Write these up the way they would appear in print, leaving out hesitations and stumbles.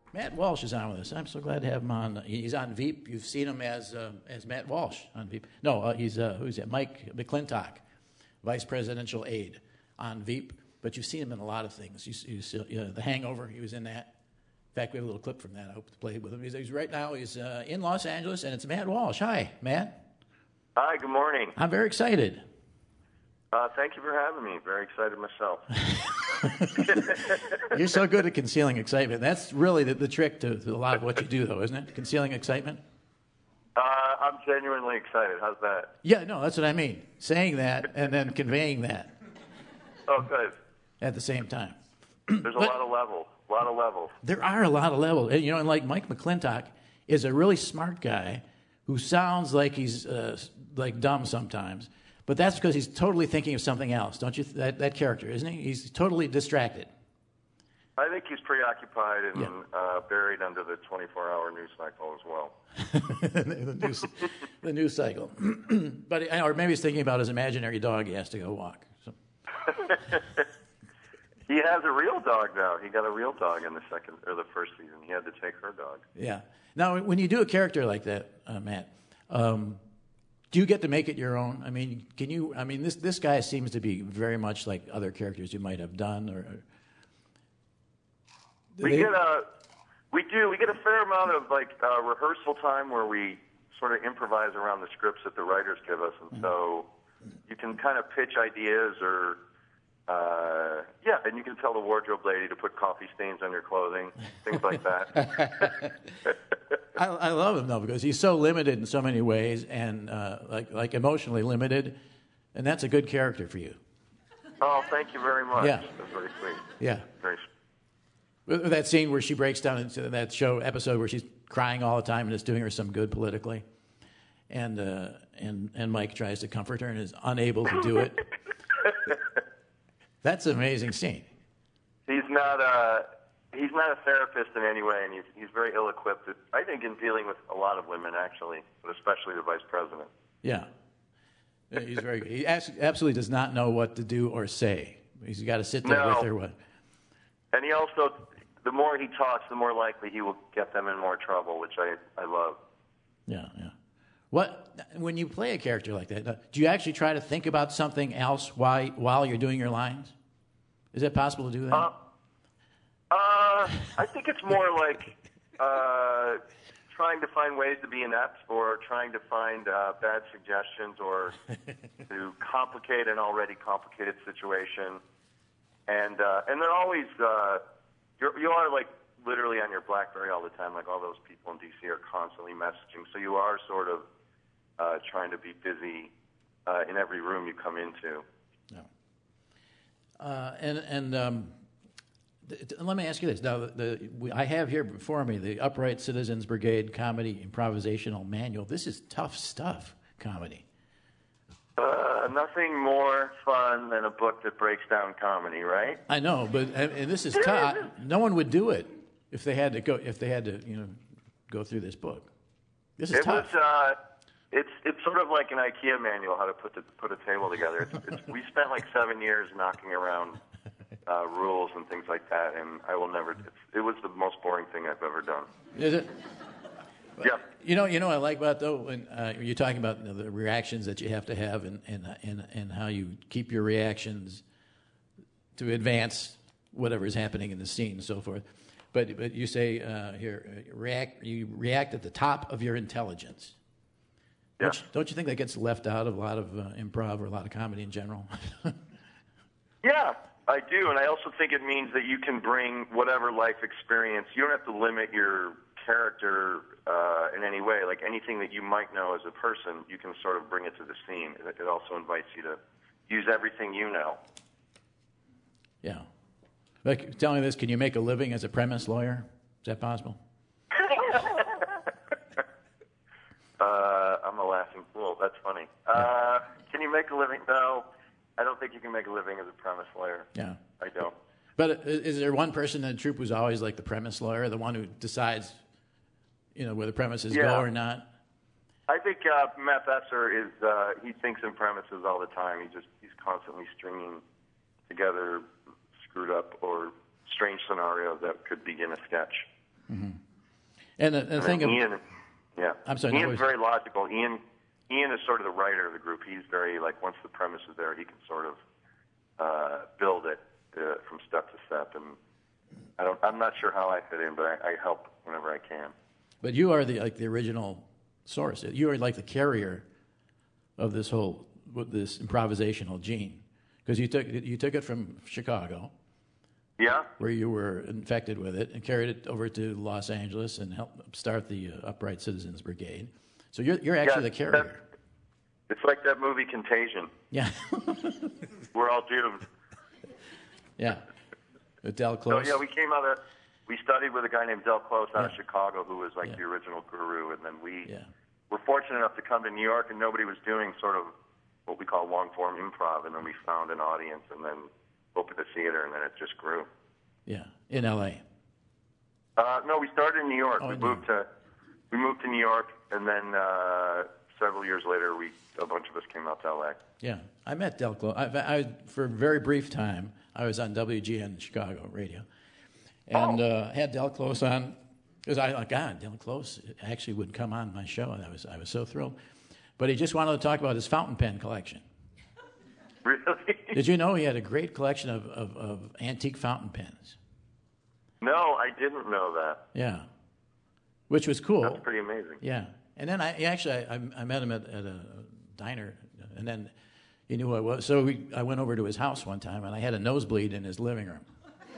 Matt Walsh is on with us. I'm so glad to have him on. He's on Veep. You've seen him as Matt Walsh on Veep. No, he's who's that? Mike McClintock, vice presidential aide on Veep. But you've seen him in a lot of things. The Hangover, he was in that. In fact, we have a little clip from that. I hope to play with him. He's right now. He's in Los Angeles, and it's Matt Walsh. Hi, Matt. Hi. Good morning. I'm very excited. Thank you for having me. Very excited myself. You're so good at concealing excitement. That's really the trick to a lot of what you do, though, isn't it? Concealing excitement? I'm genuinely excited. How's that? Yeah, no, that's what I mean. Saying that and then conveying that. Oh, good. At the same time. There's a lot of levels. There are a lot of levels. And, and like Mike McClintock is a really smart guy who sounds like he's like dumb sometimes. But that's because he's totally thinking of something else, don't you? That character, isn't he? He's totally distracted. I think he's preoccupied and buried under the 24-hour news cycle as well. the news cycle. Or maybe he's thinking about his imaginary dog he has to go walk. So. He has a real dog now. He got a real dog in the first season. He had to take her dog. Yeah. Now, when you do a character like that, Matt, do you get to make it your own? I mean, can you? I mean, this guy seems to be very much like other characters you might have done, or we get a fair amount of rehearsal time where we sort of improvise around the scripts that the writers give us, and so you can kind of pitch ideas and you can tell the wardrobe lady to put coffee stains on your clothing, things like that. I love him though because he's so limited in so many ways and like emotionally limited, and that's a good character for you. Oh, thank you very much. Yeah. That's very sweet. Yeah. Very sweet. That scene where she breaks down into that episode where she's crying all the time and it's doing her some good politically, and Mike tries to comfort her and is unable to do it. That's an amazing scene. He's not a therapist in any way, and he's very ill-equipped, I think, in dealing with a lot of women, actually, but especially the vice president. Yeah. He's very good. He absolutely does not know what to do or say. He's got to sit there with her. And he also, the more he talks, the more likely he will get them in more trouble, which I love. Yeah. When you play a character like that, do you actually try to think about something else while you're doing your lines? Is it possible to do that? I think it's more like trying to find ways to be inept or trying to find bad suggestions or to complicate an already complicated situation. And they're always, you are like literally on your BlackBerry all the time, like all those people in D.C. are constantly messaging. So you are sort of trying to be busy in every room you come into. Yeah. Let me ask you this. Now, I have here before me the Upright Citizens Brigade Comedy Improvisational Manual. This is tough stuff, comedy. Nothing more fun than a book that breaks down comedy, right? I know, but and this is tough. No one would do it if they had to go go through this book. This is tough. It's sort of like an IKEA manual how to put a table together. We spent like 7 years knocking around rules and things like that, and I will never. It was the most boring thing I've ever done. Is it? Yeah. You know what I like about though when you're talking about the reactions that you have to have and how you keep your reactions to advance whatever is happening in the scene and so forth. But you say you react at the top of your intelligence. Yeah. Don't you think that gets left out of a lot of improv or a lot of comedy in general? Yeah, I do, and I also think it means that you can bring whatever life experience. You don't have to limit your character in any way. Like anything that you might know as a person, you can sort of bring it to the scene. It also invites you to use everything you know. Yeah. Like, tell me this, can you make a living as a premise lawyer? Is that possible? I'm a laughing fool. That's funny. Can you make a living? No, I don't think you can make a living as a premise lawyer. Yeah. I don't. But is there one person in the troupe who's always like the premise lawyer, the one who decides, where the premises go or not? I think Matt Besser is. He thinks in premises all the time. He's constantly stringing together screwed up or strange scenarios that could begin a sketch. And the thing of Ian, yeah, I'm sorry, Ian's very logical. Ian is sort of the writer of the group. He's very like once the premise is there, he can sort of build it from step to step. And I'm not sure how I fit in, but I help whenever I can. But you are the original source. You are like the carrier of this improvisational gene, because you took it from Chicago, yeah, where you were infected with it, and carried it over to Los Angeles and helped start the Upright Citizens Brigade. So you're actually the carrier. It's like that movie Contagion. Yeah, we're all doomed. Yeah, with Del Close. So yeah, we studied with a guy named Del Close out of Chicago, who was like the original guru, and then we were fortunate enough to come to New York, and nobody was doing sort of what we call long-form improv, and then we found an audience, and then opened a theater, and then it just grew. Yeah, in L.A. No, we started in New York. Oh, we moved to New York, and then several years later, a bunch of us came out to L.A. Yeah, I met Del Close. I for a very brief time, I was on WGN Chicago radio, and had Del Close on, because God, Del Close actually would come on my show, and I was so thrilled. But he just wanted to talk about his fountain pen collection. Really? Did you know he had a great collection of antique fountain pens? No, I didn't know that. Yeah, which was cool. That's pretty amazing. Yeah, and then I met him at a diner, and then he knew who I was. So I went over to his house one time, and I had a nosebleed in his living room.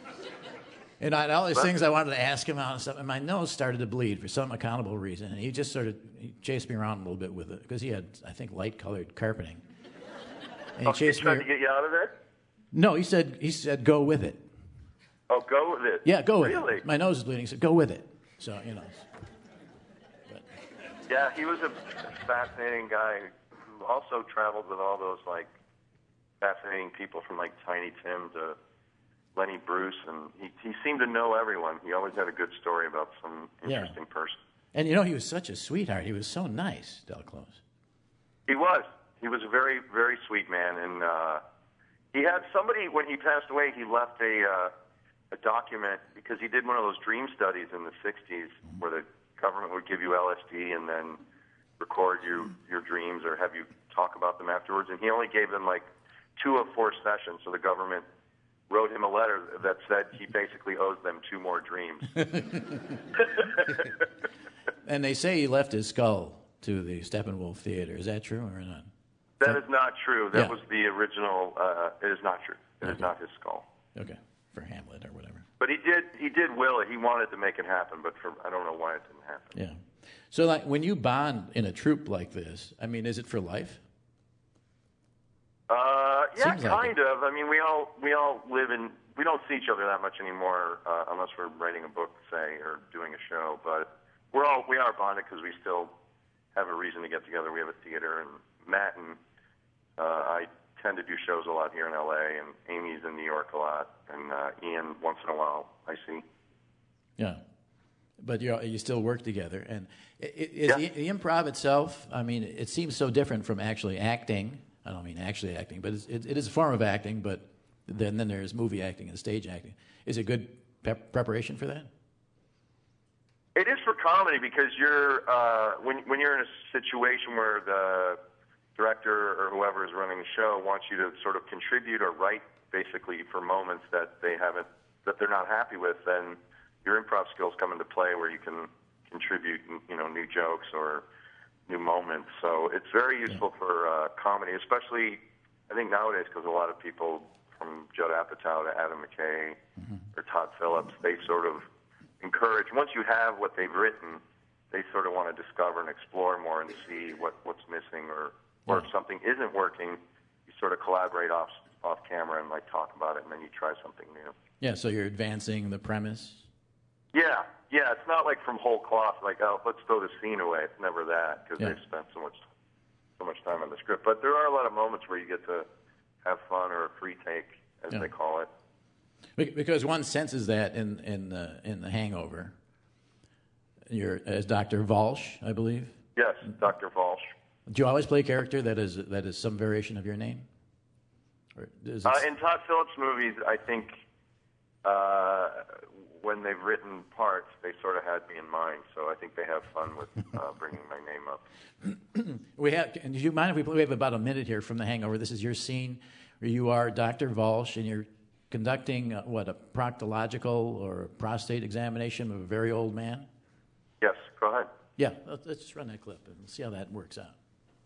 And I had all these things I wanted to ask him out and stuff, and my nose started to bleed for some accountable reason. And he just he chased me around a little bit with it, because he had, I think, light-colored carpeting. And he chased he tried to get you out of it? No, he said, go with it. Oh, go with it? Yeah, go with really? it. My nose is bleeding. He said, go with it. So, But. Yeah, he was a fascinating guy who also traveled with all those, like, fascinating people from, like, Tiny Tim to Lenny Bruce, and he seemed to know everyone. He always had a good story about some interesting person. And he was such a sweetheart. He was so nice, Del Close. He was. He was a very, very sweet man, and he had somebody, when he passed away, he left a document, because he did one of those dream studies in the 60s where the government would give you LSD and then record your dreams or have you talk about them afterwards, and he only gave them like 2 of 4 sessions, so the government wrote him a letter that said he basically owes them 2 more dreams. And they say he left his skull to the Steppenwolf Theater. Is that true or not? That is not true. That was the original. It is not true. It is not his skull. Okay, for Hamlet or whatever. But he did will it. He wanted to make it happen, but I don't know why it didn't happen. Yeah. So like when you bond in a troupe like this, I mean, is it for life? Yeah, Seems like kind of. I mean, we all live in. We don't see each other that much anymore, unless we're writing a book, say, or doing a show. But we are bonded because we still have a reason to get together. We have a theater, and Matt and I tend to do shows a lot here in L.A., and Amy's in New York a lot, and Ian once in a while I see. Yeah, but you still work together, and the improv itself. I mean, it seems so different from actually acting. I don't mean actually acting, but it is a form of acting. But then there's movie acting and stage acting. Is it good preparation for that? It is for comedy because you're when you're in a situation where the director or whoever is running the show wants you to sort of contribute or write basically for moments that they're not happy with, then your improv skills come into play where you can contribute, new jokes or new moments. So it's very useful for comedy, especially I think nowadays because a lot of people from Judd Apatow to Adam McKay or Todd Phillips, they sort of encourage, once you have what they've written, they sort of want to discover and explore more and see what's missing or if something isn't working, you sort of collaborate off camera and like talk about it, and then you try something new. Yeah, so you're advancing the premise? Yeah, it's not like from whole cloth, like, oh, let's throw the scene away. It's never that, because they've spent so much time on the script. But there are a lot of moments where you get to have fun or a free take, as they call it. Because one senses that in the Hangover. You're as Dr. Walsh, I believe. Yes, Dr. Walsh. Do you always play a character that is some variation of your name? Or in Todd Phillips movies, I think when they've written parts, they sort of had me in mind. So I think they have fun with bringing my name up. And do you mind if we have about a minute here from The Hangover? This is your scene where you are Dr. Walsh and you're conducting a proctological or prostate examination of a very old man? Yes, go ahead. Yeah, let's just run that clip and see how that works out.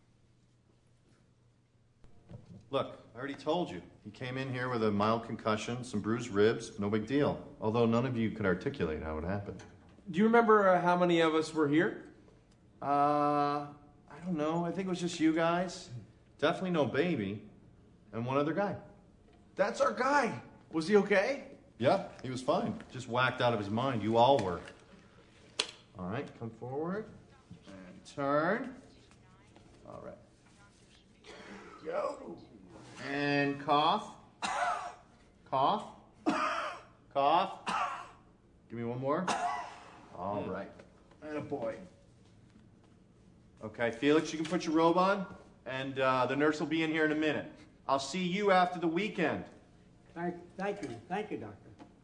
Look, I already told you. He came in here with a mild concussion, some bruised ribs, no big deal. Although none of you could articulate how it happened. Do you remember how many of us were here? I don't know. I think it was just you guys. Definitely no baby. And one other guy. That's our guy. Was he okay? Yeah, he was fine. Just whacked out of his mind. You all were. All right, come forward. And turn. All right. Go. And cough. Cough. Cough. Give me one more. All right. And a boy. Okay, Felix, you can put your robe on, and the nurse will be in here in a minute. I'll see you after the weekend. Thank you, Doctor.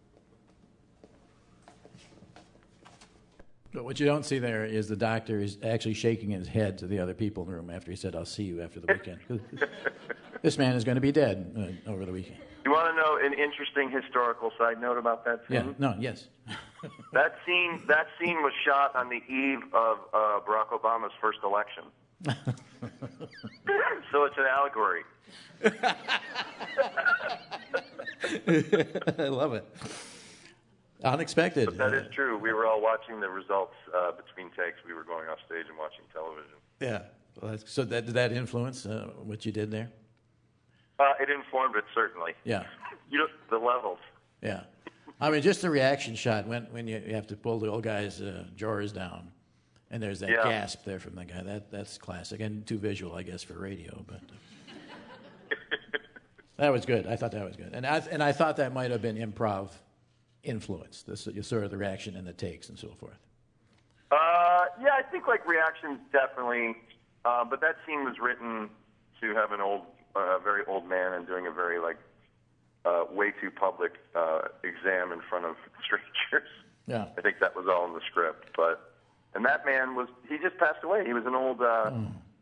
But what you don't see there is the doctor is actually shaking his head to the other people in the room after he said, "I'll see you after the weekend." This man is going to be dead over the weekend. You want to know an interesting historical side note about that scene? Yeah, no, yes. That scene was shot on the eve of Barack Obama's first election. So it's an allegory. I love it. Unexpected. But that is true. We were all watching the results between takes. We were going off stage and watching television. Yeah. Well, so did that influence what you did there? It informed it, certainly. Yeah. The levels. Yeah. I mean, just the reaction shot when you have to pull the old guy's drawers down, and there's that gasp there from the guy. That's classic and too visual, I guess, for radio. But that was good. I thought that was good, and I thought that might have been improv influence. Sort of the reaction and the takes and so forth. Yeah, I think like reactions definitely, but that scene was written to have an very old man and doing a very way too public exam in front of strangers. Yeah. I think that was all in the script. And that man he just passed away. He was an old, what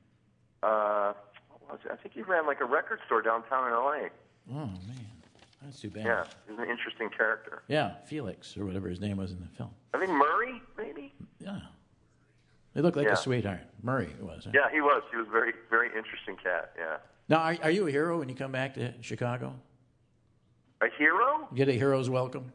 was it? I think he ran like a record store downtown in L.A. Oh, man. That's too bad. Yeah, he's an interesting character. Yeah, Felix, or whatever his name was in the film. I think Murray, maybe? Yeah. He looked like a sweetheart. Murray was. Huh? Yeah, he was. He was a very, very interesting cat, yeah. Now, are you a hero when you come back to Chicago? A hero? Get a hero's welcome?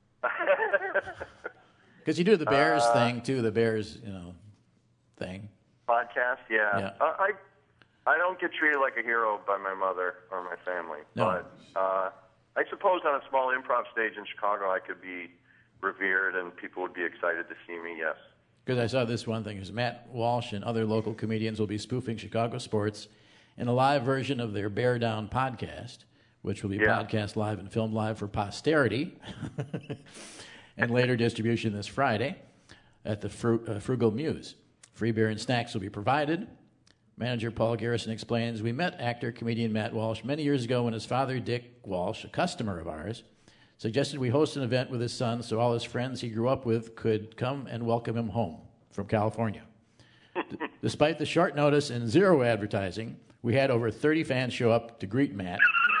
Because you do the Bears thing, too, the Bears, thing. Podcast, yeah. I don't get treated like a hero by my mother or my family. No. But I suppose on a small improv stage in Chicago I could be revered and people would be excited to see me, yes. Because I saw this one thing. Is Matt Walsh and other local comedians will be spoofing Chicago sports in a live version of their Bear Down podcast, which will be podcast live and filmed live for posterity, and later distribution this Friday at the Frugal Muse. Free beer and snacks will be provided. Manager Paul Garrison explains, "We met actor-comedian Matt Walsh many years ago when his father, Dick Walsh, a customer of ours, suggested we host an event with his son so all his friends he grew up with could come and welcome him home from California. Despite the short notice and zero advertising, we had over 30 fans show up to greet Matt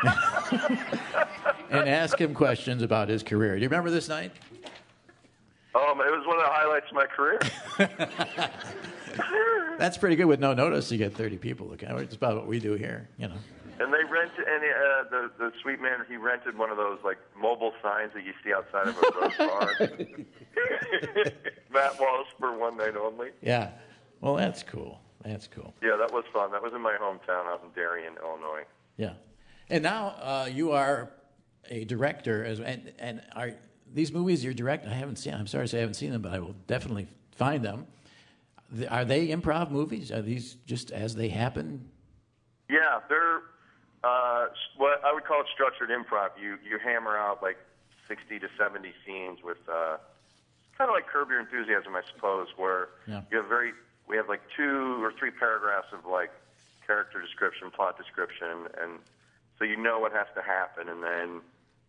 and ask him questions about his career." Do you remember this night? It was one of the highlights of my career. That's pretty good with no notice. You get 30 people looking. It's about what we do here, And they rented, the sweet man, he rented one of those mobile signs that you see outside of a roast bar. Matt Walsh for one night only. Yeah. Well, that's cool. That's cool. Yeah, that was fun. That was in my hometown out in Darien, Illinois. Yeah. And now you are a director, and are these movies you're directing? I haven't seen. I'm sorry to say I haven't seen them, but I will definitely find them. Are they improv movies? Are these just as they happen? Yeah, they're what I would call it structured improv. You hammer out 60 to 70 scenes with kind of like Curb Your Enthusiasm, I suppose, where we have 2 or 3 paragraphs of character description, plot description, and so you know what has to happen, and then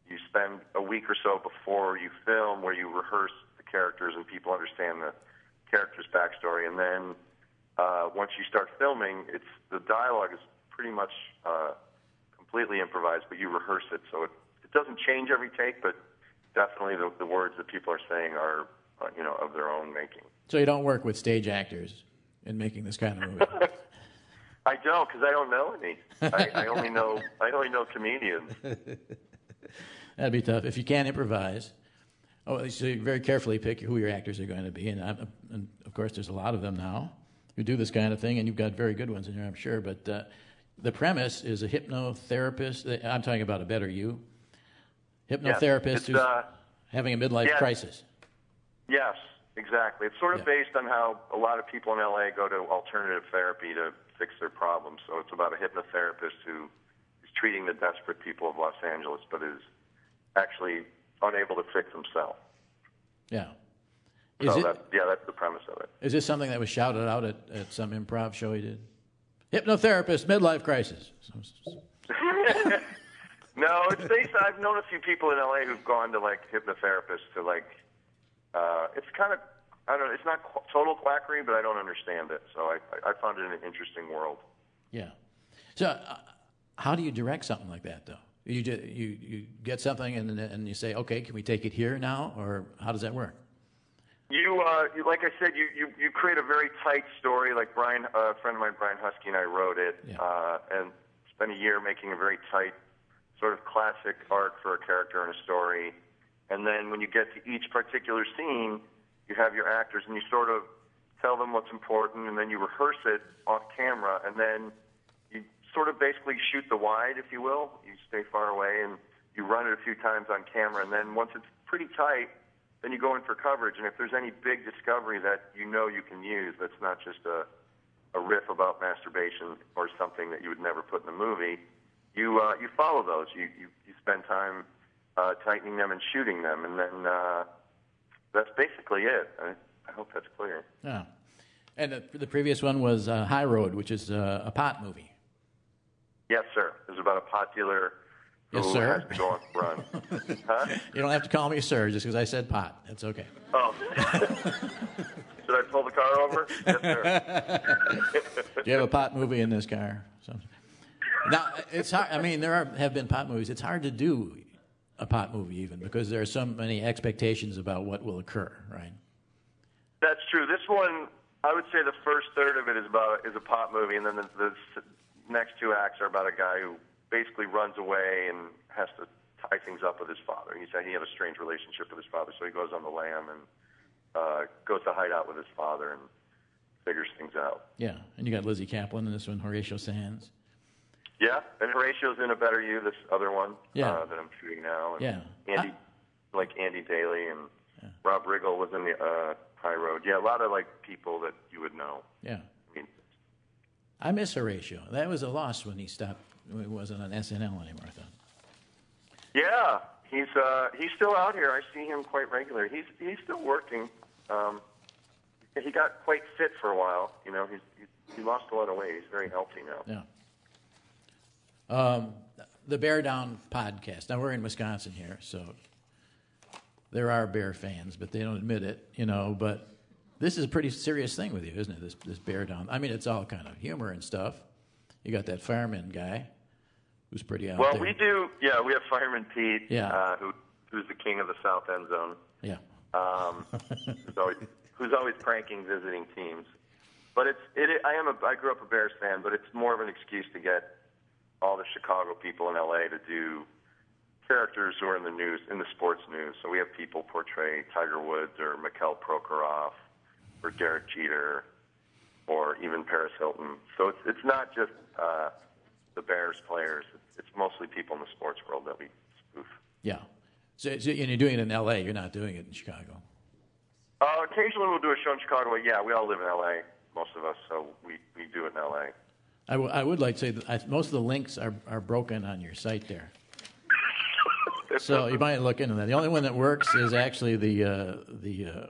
you spend a week or so before you film where you rehearse the characters and people understand the character's backstory. And then once you start filming, the dialogue is pretty much completely improvised, but you rehearse it. So it doesn't change every take, but definitely the words that people are saying are, of their own making. So you don't work with stage actors in making this kind of movie? I don't, because I don't know any. I only know comedians. That'd be tough. If you can't improvise, so you very carefully pick who your actors are going to be. And of course, there's a lot of them now who do this kind of thing, and you've got very good ones in here, I'm sure. But the premise is a hypnotherapist. I'm talking about A Better You. Hypnotherapist who's having a midlife crisis. Yes, exactly. It's sort of based on how a lot of people in L.A. go to alternative therapy to fix their problems. So it's about a hypnotherapist who is treating the desperate people of Los Angeles, but is actually unable to fix himself. Yeah. That's the premise of it. Is this something that was shouted out at some improv show he did? Hypnotherapist, midlife crisis. No, it's based. I've known a few people in LA who've gone to hypnotherapists to it's kind of, I don't know. It's not total quackery, but I don't understand it. So I found it an interesting world. Yeah. So how do you direct something like that, though? You get something and you say, okay, can we take it here now, or how does that work? You like I said, you create a very tight story. Like a friend of mine, Brian Husky, and I wrote it, and spent a year making a very tight, sort of classic arc for a character and a story. And then when you get to each particular scene, you have your actors, and you sort of tell them what's important, and then you rehearse it off camera, and then you sort of basically shoot the wide, if you will. You stay far away, and you run it a few times on camera, and then once it's pretty tight, then you go in for coverage. And if there's any big discovery that you can use, that's not just a riff about masturbation or something that you would never put in a movie, you follow those. You spend time tightening them and shooting them, and then that's basically it. I hope that's clear. Yeah. And the previous one was High Road, which is a pot movie. Yes, sir. It was about a pot dealer who has to go on the run. Huh? You don't have to call me sir just because I said pot. That's okay. Oh. Should I pull the car over? Yes, sir. Do you have a pot movie in this car? Now, it's hard. I mean, have been pot movies. It's hard to do a pot movie even because there are so many expectations about what will occur, right? That's true. This one, I would say the first third of it is a pot movie, and then the next two acts are about a guy who basically runs away and has to tie things up with his father. He said he had a strange relationship with his father, so he goes on the lam and goes to hide out with his father and figures things out. Yeah, and you got Lizzie Kaplan in this one, Horatio Sands. Yeah, and Horatio's in A Better You, this other one that I'm shooting now. And Andy Daly and Rob Riggle was in the High Road. Yeah, a lot of people that you would know. Yeah. I miss Horatio. That was a loss when he stopped. He wasn't on SNL anymore, I thought. Yeah, he's still out here. I see him quite regularly. He's still working. He got quite fit for a while. He lost a lot of weight. He's very healthy now. Yeah. The Bear Down podcast. Now we're in Wisconsin here, so there are bear fans, but they don't admit it. But this is a pretty serious thing with you, isn't it? This Bear Down. I mean, it's all kind of humor and stuff. You got that fireman guy who's pretty out there. Well, we do. Yeah, we have Fireman Pete, who's the king of the South End Zone. Yeah. Who's always pranking visiting teams. But I grew up a Bears fan, but it's more of an excuse to get all the Chicago people in LA to do characters who are in the news, in the sports news. So we have people portray Tiger Woods or Mikhail Prokhorov or Derek Jeter or even Paris Hilton. So it's not just the Bears players. It's mostly people in the sports world that we spoof. Yeah. So and you're doing it in LA. You're not doing it in Chicago. Occasionally we'll do a show in Chicago. But yeah, we all live in LA, most of us, so we do it in LA. I would like to say that most of the links are broken on your site there. So you might look into that. The only one that works is actually the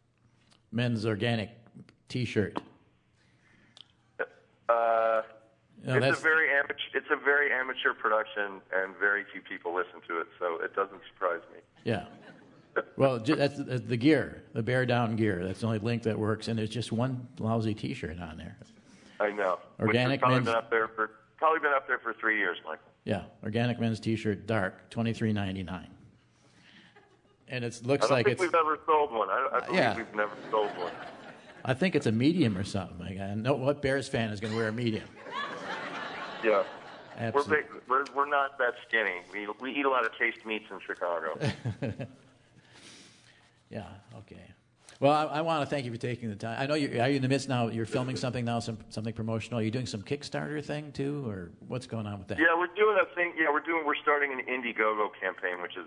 men's organic T-shirt. No, It's a very amateur production, and very few people listen to it, so it doesn't surprise me. Yeah. Well, that's the gear, the bear down gear. That's the only link that works, and there's just one lousy T-shirt on there. I know. Organic Which has men's. probably been up there for 3 years, Michael. Yeah, organic men's T-shirt, dark, $23.99. And it looks I don't like think it's. we've ever sold one. I believe Yeah. we've never sold one. I think it's a medium or something. Like, I know what Bears fan is going to wear a medium. Yeah. Absolutely. We're not that skinny. We eat a lot of taste meats in Chicago. Yeah. Okay. Well, I want to thank you for taking the time. I know are you in the midst now? You're filming something now, something promotional. Are you doing some Kickstarter thing too, or what's going on with that? Yeah, we're doing a thing. Yeah, we're starting an Indiegogo campaign, which is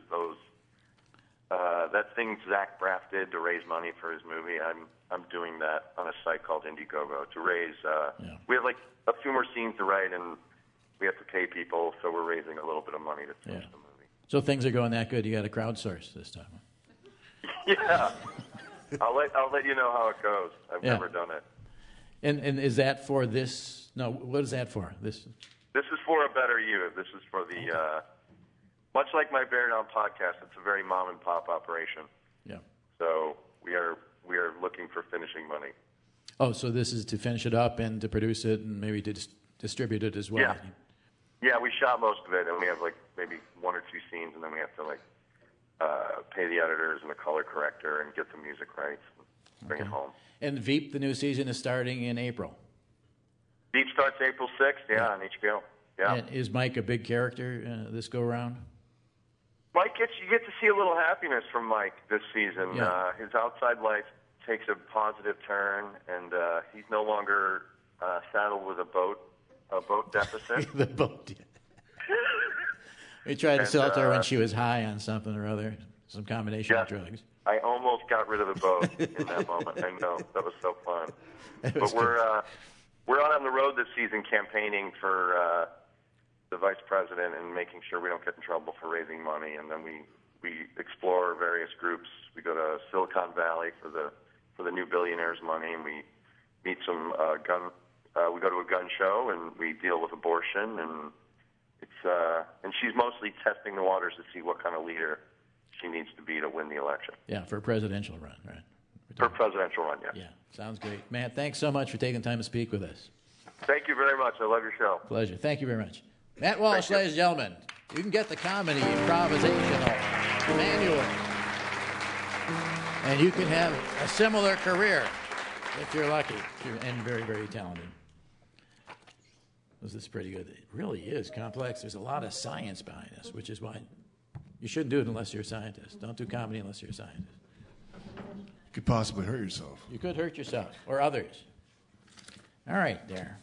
that thing Zach Braff did to raise money for his movie. I'm doing that on a site called Indiegogo to raise. We have like a few more scenes to write, and we have to pay people, so we're raising a little bit of money to finish the movie. So things are going that good. You got to crowdsource this time. Yeah, I'll let you know how it goes. I've never done it. And is that for this? No, what is that for? This is for a better you. This is for the much like my Bear Down podcast. It's a very mom and pop operation. Yeah. So we are looking for finishing money. Oh, so this is to finish it up and to produce it and maybe to distribute it as well. Yeah. Yeah, we shot most of it, and we have like maybe one or two scenes, and then we have to pay the editors and the color corrector and get the music rights and bring it home. And Veep, the new season, is starting in April. Veep starts April 6th, on HBO. Yeah. And is Mike a big character this go around? You get to see a little happiness from Mike this season. Yeah. His outside life takes a positive turn, and he's no longer saddled with a boat deficit. The boat. We tried to sell it to her when she was high on something or other, some combination of drugs. I almost got rid of the boat in that moment. I know, that was so fun. But we're out on the road this season campaigning for the vice president and making sure we don't get in trouble for raising money. And then we explore various groups. We go to Silicon Valley for the new billionaires' money, and we meet some we go to a gun show, and we deal with abortion, and and she's mostly testing the waters to see what kind of leader she needs to be to win the election. Yeah, for a presidential run, right? For a presidential run, Yeah, sounds great. Matt, thanks so much for taking the time to speak with us. Thank you very much. I love your show. Pleasure. Thank you very much. Matt Walsh, ladies and gentlemen. You can get the comedy, improvisational, manual, and you can have a similar career if you're lucky and very, very talented. This is pretty good. It really is complex. There's a lot of science behind this, which is why you shouldn't do it unless you're a scientist. Don't do comedy unless you're a scientist. You could possibly hurt yourself. You could hurt yourself or others. All right, there.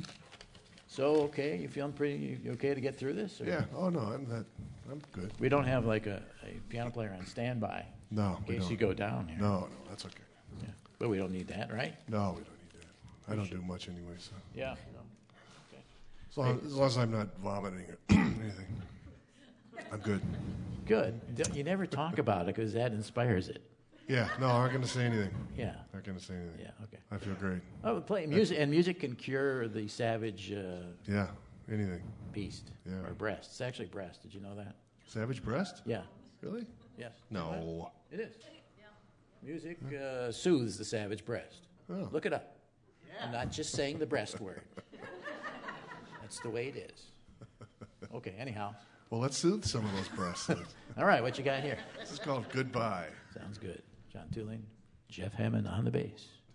So, okay, you feeling you okay to get through this? Or? Yeah. Oh no, I'm good. We don't have like a piano player on standby. No, in case you go down here. No, that's okay. Yeah. But we don't need that, right? No, we don't need that. I don't do much anyway, so. Yeah. No. Okay. As long as I'm not vomiting or anything, I'm good. Good. You never talk about it because that inspires it. Yeah. No, I'm not going to say anything. Yeah. Not going to say anything. Yeah. Okay. I feel great. Oh, play music, and music can cure the savage. Yeah. Anything. Beast. Yeah. Or breast. It's actually breast. Did you know that? Savage breast? Yeah. Really? Yes. No. It is. Music soothes the savage breast. Oh. Look it up. I'm not just saying the breast word. That's the way it is. Okay, anyhow. Well, let's soothe some of those breasts. All right, what you got here? This is called Goodbye. Sounds good. John Tulane, Jeff Hammond on the bass.